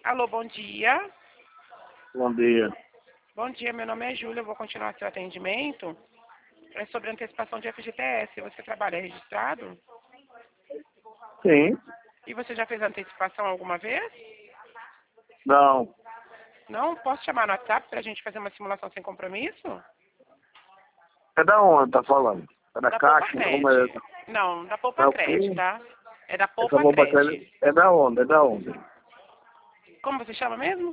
Alô, bom dia. Bom dia. Bom dia, meu nome é Júlia, eu vou continuar seu atendimento. É sobre antecipação de FGTS. Você trabalha registrado? Sim. E você já fez antecipação alguma vez? Não. Não? Posso chamar no WhatsApp para a gente fazer uma simulação sem compromisso? É da onde tá falando? É da Da Poupa Caixa? Como é? Cred. Não, da É Poupa o Cred, quê? tá? É da Essa Poupa bomba Cred. é da onde? É da onde? Como você chama mesmo?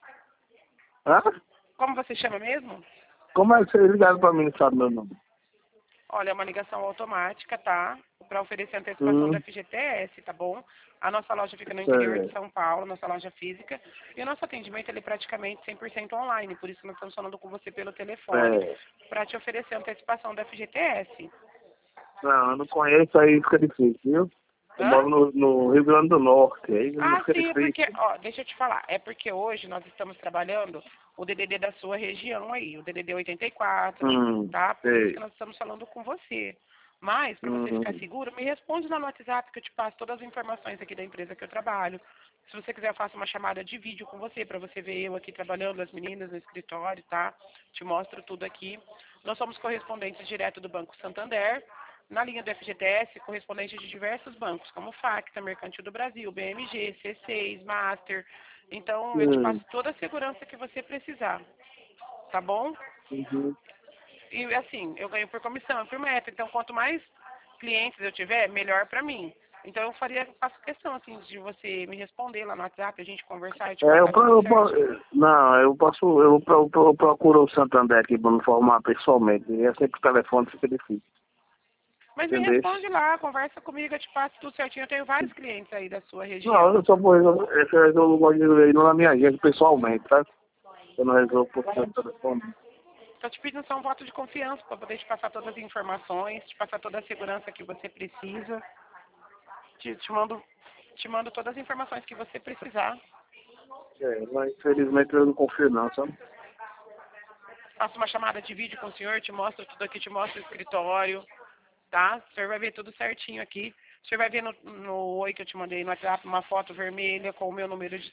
Hã? Como você chama mesmo? Como é que vocês ligaram pra mim e não sabe meu nome? Olha, é uma ligação automática, tá? Para oferecer antecipação da Hum, FGTS, tá bom? A nossa loja fica no interior de sei. São Paulo, nossa loja física. E o nosso atendimento ele é praticamente 100% online, por isso nós estamos falando com você pelo telefone É. para te oferecer antecipação da FGTS. Não, eu não conheço, aí fica difícil, viu? Eu Hã? moro no Rio Grande do Norte, aí não Ah, fica sim, é porque, difícil. ó, deixa eu te falar, é porque hoje nós estamos trabalhando o DDD da sua região aí, o DDD 84, tá? Por isso que Sei. nós estamos falando com você. Mas, para você ficar Hum, seguro, me responde lá no WhatsApp que eu te passo todas as informações aqui da empresa que eu trabalho. Se você quiser, eu faço uma chamada de vídeo com você, para você ver eu aqui trabalhando, as meninas no escritório, tá? Te mostro tudo aqui. Nós somos correspondentes direto do Banco Santander, na linha do FGTS, correspondente de diversos bancos, como Facta, Mercantil do Brasil, BMG, C6, Master. Então, eu te passo hum, toda a segurança que você precisar, tá bom? uhum. E, assim, eu ganho por comissão, por meta. Então, quanto mais clientes eu tiver, melhor para mim. Então, faço questão, assim, de você me responder lá no WhatsApp, a gente conversar e te É, passar tudo certinho. não, eu procuro o Santander aqui para me informar pessoalmente. E é sempre o telefone fica difícil. Mas me Entendeu? responde lá, conversa comigo, eu te passo tudo certinho. Eu tenho vários clientes aí da sua Não, região. eu só vou resolver, esse eu resolvo aí na minha agência pessoalmente, tá? Eu não resolvo por telefone. Estou te pedindo só um voto de confiança para poder te passar todas as informações, te passar toda a segurança que você precisa. Te mando todas as informações que você precisar. É, mas infelizmente eu não confio não, sabe? Faço uma chamada de vídeo com o senhor, te mostro tudo aqui, te mostro o escritório, tá? O senhor vai ver tudo certinho aqui. O senhor vai ver no oi que eu te mandei no WhatsApp uma foto vermelha com o meu número de